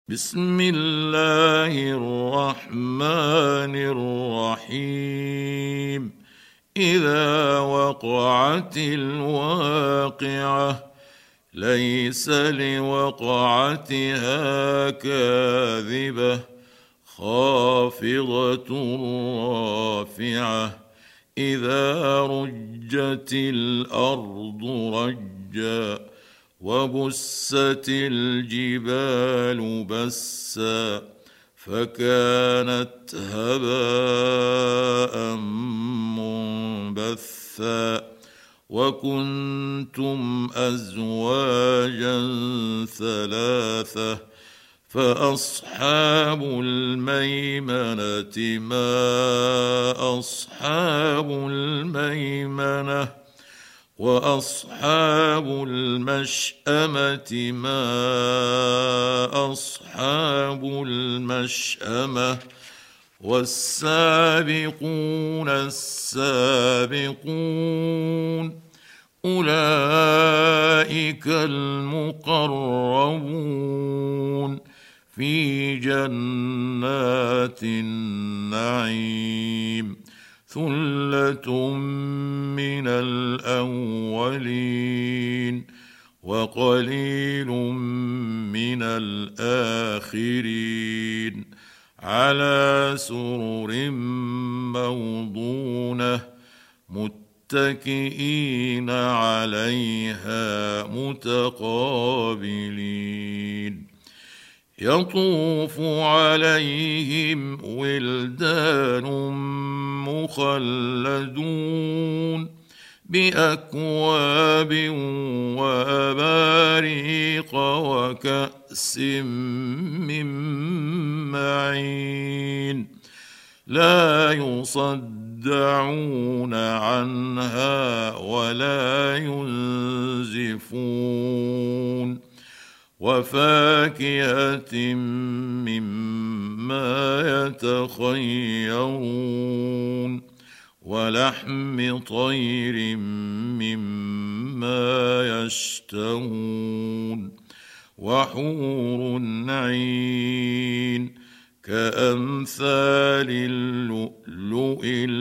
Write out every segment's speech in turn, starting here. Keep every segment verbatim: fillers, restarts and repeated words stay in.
بسم الله الرحمن الرحيم. إذا وقعت الواقعة ليس لوقعتها كاذبة خافضة رافعة إذا رجت الأرض رجا وبست الجبال بسا فكانت هباء منبثا وكنتم أزواجا ثلاثة فأصحاب الميمنة ما أصحاب الميمنة وأصحاب المشأمة ما أصحاب المشأمة والسابقون السابقون أولئك المقربون في جنات النعيم ثلة من الأولين وقليل من الآخرين على سرر موضونة متكئين عليها متقابلين يطوف عليهم ولدان مخلدون بأكواب وأباريق وكأس من معين لا يصدعون عنها ولا ينزفون وفاكهة مما يتخيرون ولحم طير مما يشتهون وحور عين كأمثال اللؤلؤ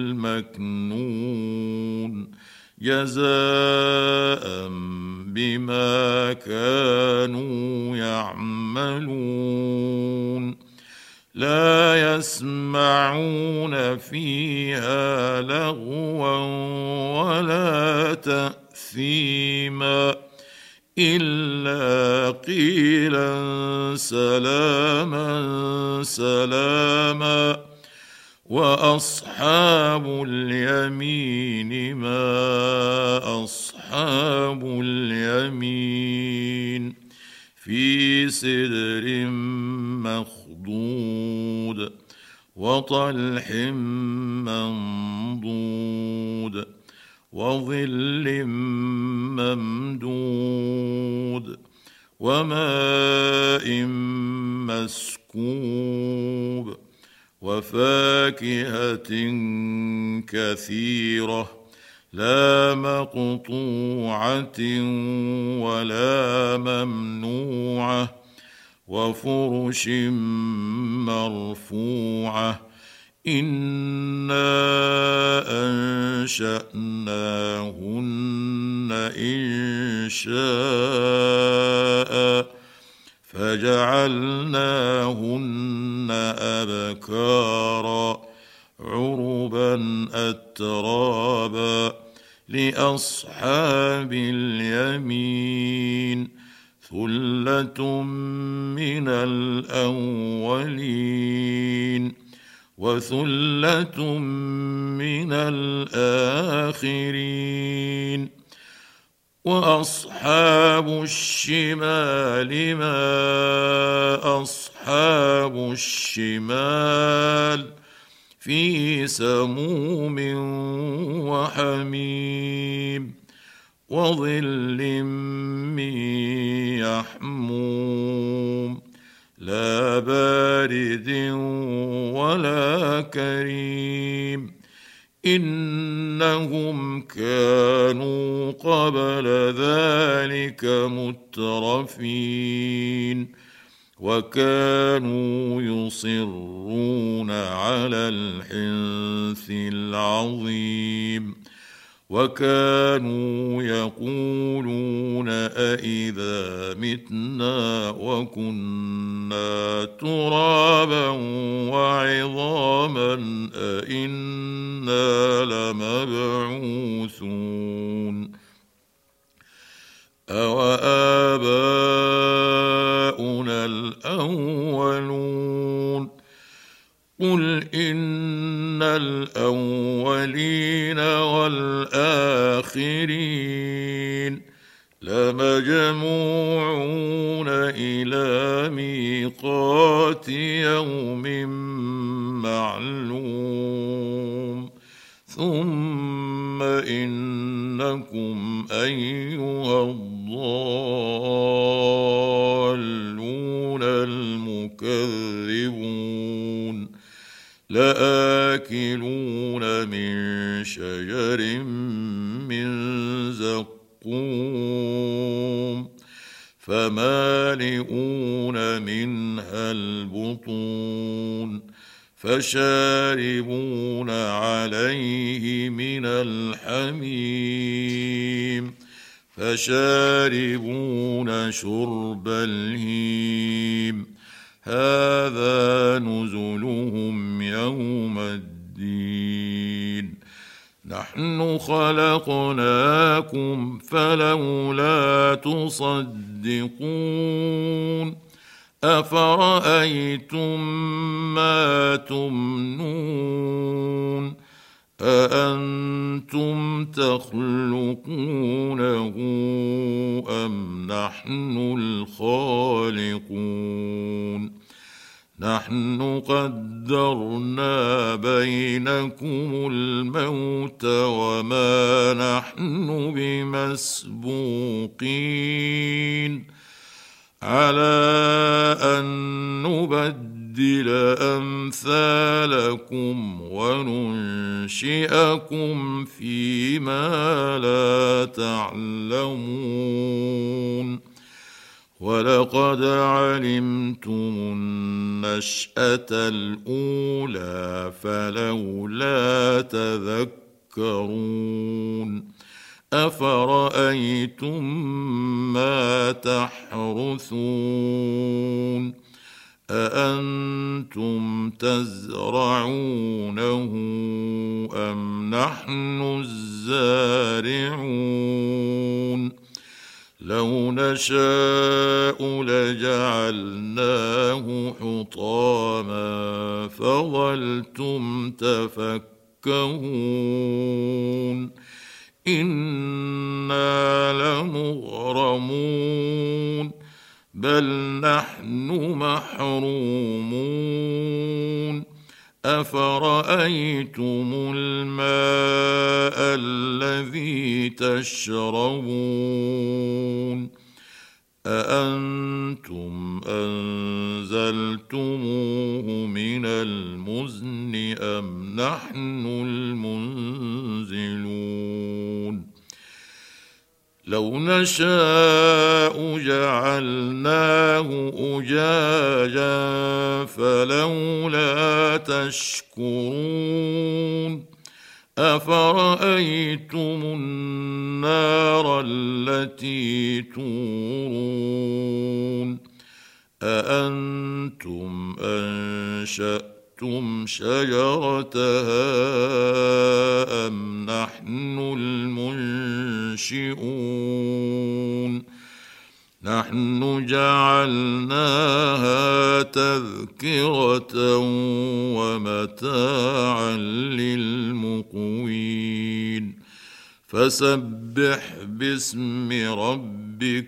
المكنون جزاء بما كانوا يعملون لا يسمعون فيها لغوا ولا تأثيما إلا قيلا سلاما سلاما وأصحاب اليمين ما أصحاب اليمين في سدر مخضود وطلح منضود وظل ممدود وماء مسكوب وفاكهة كثيرة لا مقطوعة ولا ممنوعة وفرش مرفوعة إنا أنشأناهن إنشاء فجعلناهن أبكارا عربا أترابا لأصحاب اليمين ثلة من الأولين وثلة من الآخرين وأصحاب الشمال ما أصحاب الشمال في سموم وحميم وظل من يحموم لا بارد ولا كريم إنهم كانوا قبل ذلك مترفين وكانوا يصرون على الحنث العظيم وكانوا يقولون أإذا متنا وكنا ترابا وعظاما أإنا لمبعوثون أوآباؤنا الأولون قل إن الأولين والآخرين لمجموعون إلى ميقات يوم معلوم ثم إنكم أيها الضالون المكذبون لآكلون من شجر من زقوم فمالئون منها البطون فشاربون عليه من الحميم فشاربون شرب الهيم هذا نزلهم يوم الدين نحن خلقناكم فلولا تصدقون أفرأيتم ما تمنون أأنتم تخلقونه أم نحن الخالقون نحن قدرنا بينكم الموت وما نحن بمسبوقين على أن نبدل أمثالكم وننشئكم فيما لا تعلمون ولقد علمتم النشأة الأولى فلولا تذكرون أفرأيتم ما تحرثون أأنتم تزرعونه أم نحن الزارعون لو نشاء لجعلناه حطاما فظلتم تفكهون إنا لمغرمون بل نحن محرومون أفرأيتم الماء الذي تشربون أأنتم أنزلتموه من المزن أم نحن المنزلون لو نشاء جعلناه أجاجا فلولا تشكرون أفرأيتم النار التي تورون أأنتم أنشأتم شجرتها أم نحن المنشئون نحن جعلناها تذكرة ومتاعا للمقوين فسبح باسم ربك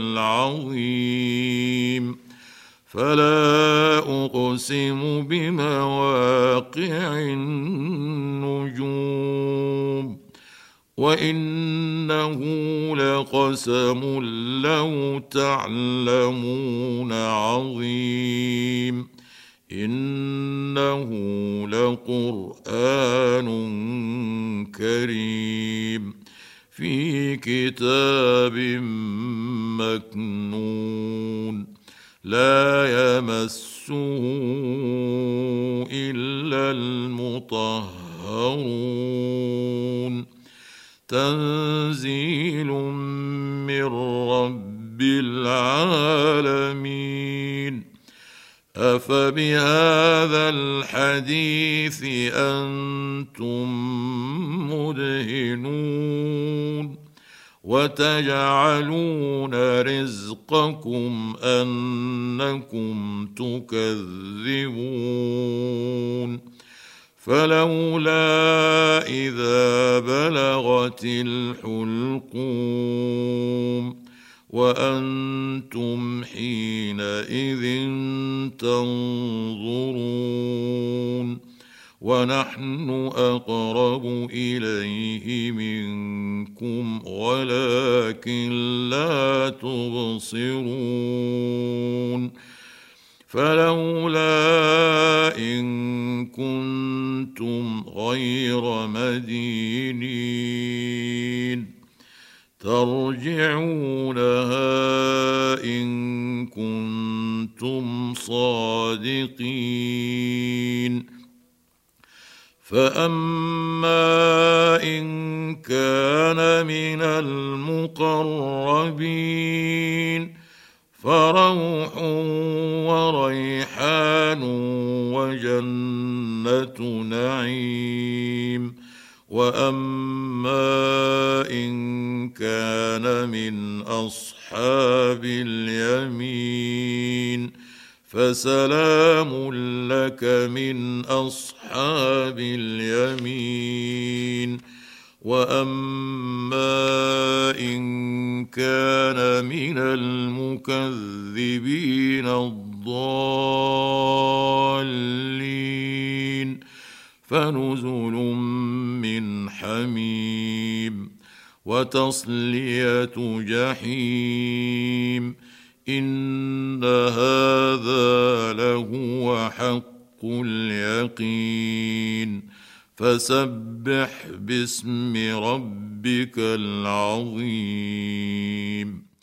العظيم فلا أقسم بمواقع النجوم وإنه لقسم لو تعلمون عظيم إنه لقرآن كريم في كتاب مكنون لا يمسه إلا المطهرون تنزيل من رب العالمين أفبهذا الحديث أنتم مدهنون وتجعلون رزقكم أنكم تكذبون فلولا إذا بلغت الحلقوم وأنتم حينئذ تنظرون ونحن أقرب إليه منكم ولكن لا تبصرون فلولا إن كنتم غير مدينين ترجعونها إن كنتم صادقين فأما إن كان من المقربين فروح وريحان وجنة نعيم وأما إن كان من أصحاب اليمين فسلام لك من أصحاب اليمين وأما إن كان من المكذبين الضالين فنزل من حميم وتصلية جحيم إن هذا لهو حق اليقين فسبح باسم ربك العظيم.